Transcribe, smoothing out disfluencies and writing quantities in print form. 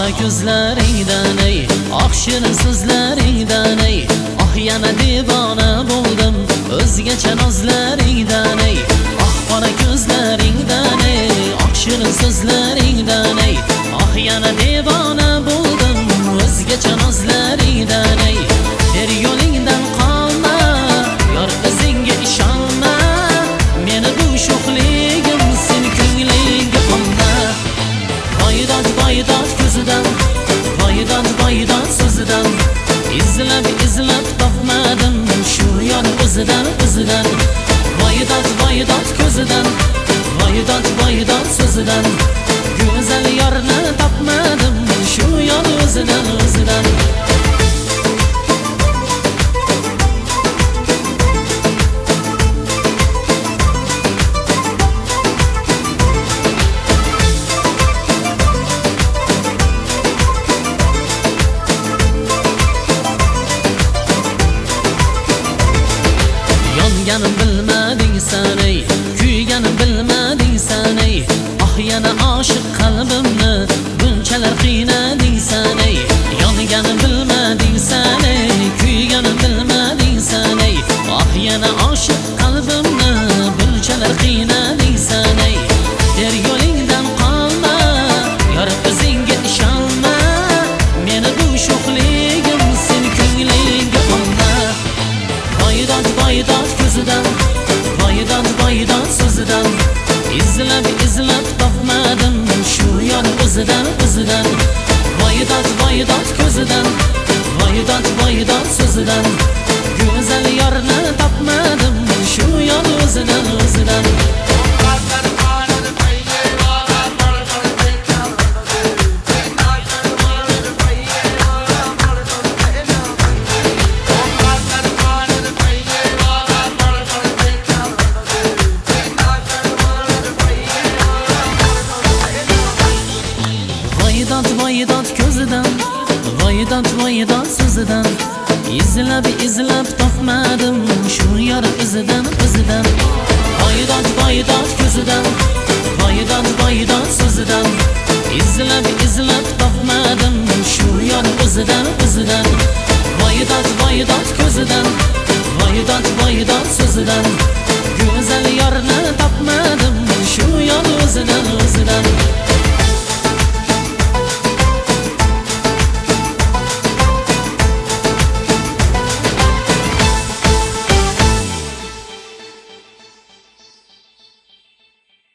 qora ko'zlaringdan ey, oq shirin so'zlaringdan ey, yana devona bo'ldim o'zgacha nozlaringdan ey, qora ko'zlaringdan ey, oq shirin so'zlaringdan ey, yana devona bo'ldim o'zgacha nozlaringdan ey. Her yo'lingdan qolma, yor o'zingga ishonma, meni bu sho'xligim sen ko'nglingga olma. Voydod ko'zidan, voydod so'zidan, izlab topmadim shu yor o'zidan. Voydod ko'zidan, voydod so'zidan, go'zal yorni topmadim shu yor o'zidan. Yonganim bilmading san ey, kuyganim bilmading san ey, yana oshiq qalbimni bunchalar qiynading san ey. Yonganim bilmading san ey, kuyganim bilmading san ey, yana oshiq qalbimni bunchalar qiynading san ey. Der yo'lingdan qolma, yor o'zingga ishonma, meni bu sho'xligim sen ko'nglingga olma. Voydod ko'zidan, voydod so'zidan, izlab topmadim shu yor o'zidan. Voydod ko'zidan, voydod so'zidan, go'zal yorni topmadim shu yor o'zidan. Voydod ko'zidan, voydod so'zidan, izlab topmadim shu yor o'zidan. Voydod ko'zidan, voydod so'zidan, izlab topmadim shu yor o'zidan. Voydod ko'zidan, voydod so'zidan, go'zal yorni topmadim shu yor o'zidan.